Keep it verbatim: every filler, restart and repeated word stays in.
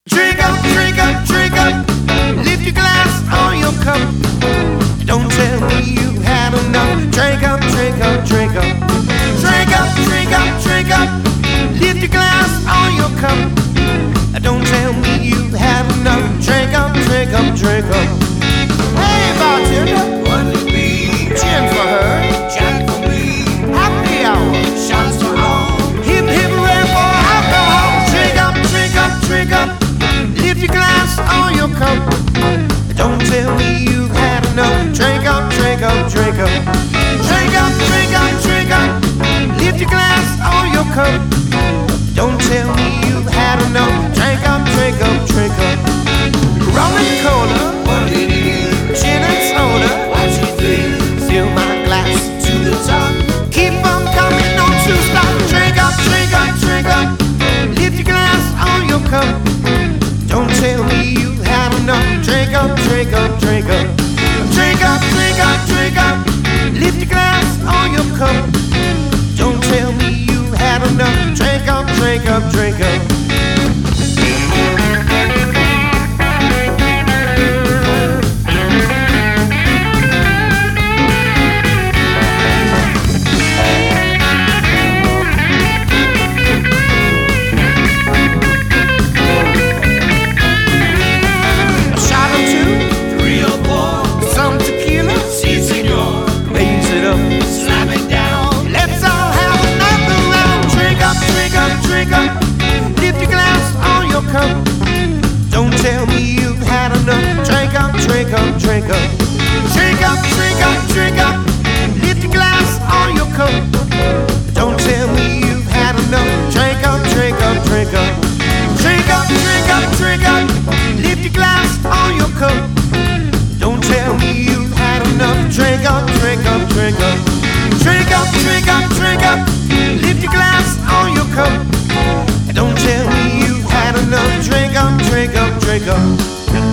Drink up, drink up, drink up. Lift your glass or your cup. Don't tell me you had enough. Drink up, drink up, drink up. Drink up, drink up, drink up. Lift your glass or your cup. Don't tell me you had enough. Drink up, drink up, drink up. Hey, bartender, What'll it be? gin for her, Jack for me, happy hour. shots for all. Hip, hip, hooray for alcohol. Drink up, drink up, drink up. Lift your glass or your cup. Don't tell me you've had enough. Drink up, drink up, drink up. Drink up, drink up, drink up. Lift your glass or your cup. Don't tell me you've had enough. Drink up, drink up, drink up. Rum and cola, What'll it be? gin and soda. What you think? Fill my glass To the top. keep on coming, don't you stop. Drink up, drink up, drink up. Lift your glass or your cup. Don't tell me you've had enough. Drink up, drink up, drink up. Drink up, drink up, drink up. Lift your glass or your cup. Don't tell me you've had enough. Drink up, drink up, drink up. Three or four. Some tequila, Si, senor. raise it up. Slam it down. Let's all have another round. Drink up, drink up, drink up. Lift your glass or your cup. Don't tell me you've had enough. Drink up, drink up, drink up. Drink up, drink up, drink up. Lift your glass or your cup. Don't tell me you've had enough. Drink up, drink up, drink up. Drink up, drink up, drink up. Lift your glass or your cup. Don't tell me you've had enough. Drink up, drink up, drink up. Drink up, drink up, drink up. Lift your glass or your cup. Don't tell me you've had enough. Drink up, drink up, drink up.